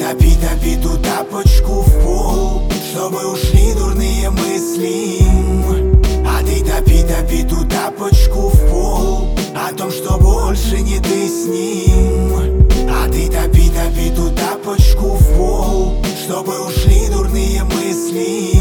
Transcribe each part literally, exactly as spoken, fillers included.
топи, топи ту тапочку в пол, чтобы ушли дурные мысли. А ты топи, топи ту тапочку в пол, о том, что больше не ты с ним. А ты топи, топи ту тапочку в пол, чтобы ушли дурные мысли.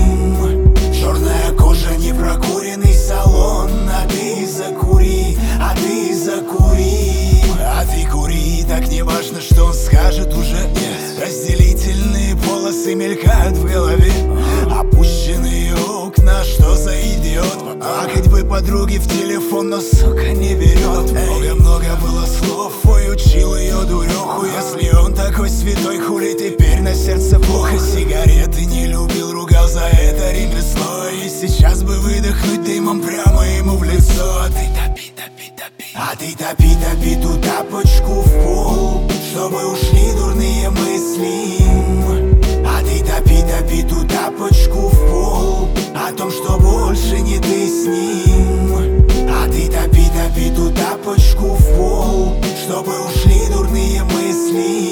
Черная кожа, непрокуренный салон, а ты закури, а ты закури. А ты кури, так не важно, что он скажет уже. Разделительные полосы мелькают в голове, опущенные окна, что за идиот. Плакать бы подруги в телефон, но сука не берет. Много-много было слов, ой, учил ее дуреху. Если он такой святой, хули теперь на сердце плохо. Сигареты не любил, ругал за это ремесло. И сейчас бы выдохнуть дымом прямо ему в лицо. А ты топи, топи, топи, а ты топи, топи ту тапочку в пол, чтобы ушли дурные мысли. А ты топи, топи ту тапочку в пол, о том, что больше не ты с ним. А ты топи, топи ту тапочку в пол, чтобы ушли дурные мысли.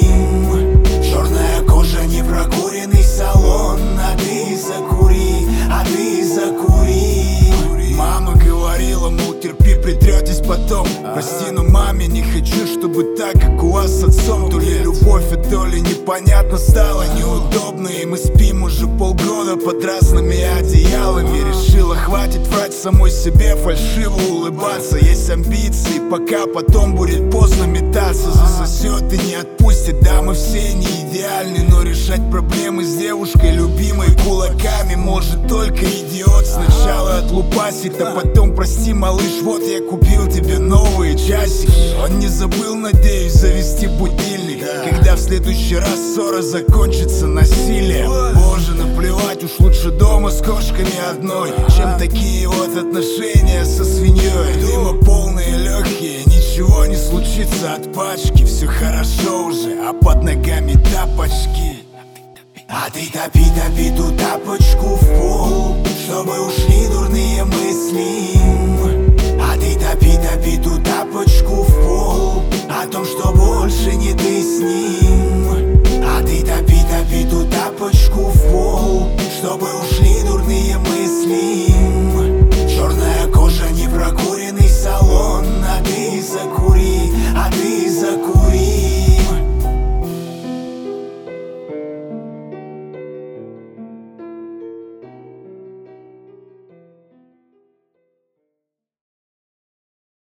Черная кожа, непрокуренный салон, а ты закури, а ты закури. Мама говорила, мол, терпи, притретесь потом. Прости, но маме не хочу, чтобы так, как у вас с отцом. То ли любовь, а то ли непонятно стало неудобно. И мы спим уже полгода под разными одеялами. Решила, хватит врать самой себе, фальшиво улыбаться. Есть амбиции, пока потом будет поздно метаться. Засосет и не отпустит, да, мы все не идеальны. Но решать проблемы с девушкой любимой кулаками может только идиот. Сначала отлупасит, а потом прости, малыш, вот я купил тебе новые часики. Он не забыл, надеюсь, завести будильник, когда в следующий раз ссора закончится насилием. Боже, наплевать, уж лучше дома с кошками одной, чем такие вот отношения со свиньей. Дыма полные легкие, ничего не случится от пачки. Все хорошо уже, а под ногами тапочки. А ты топи, топи ту тапочку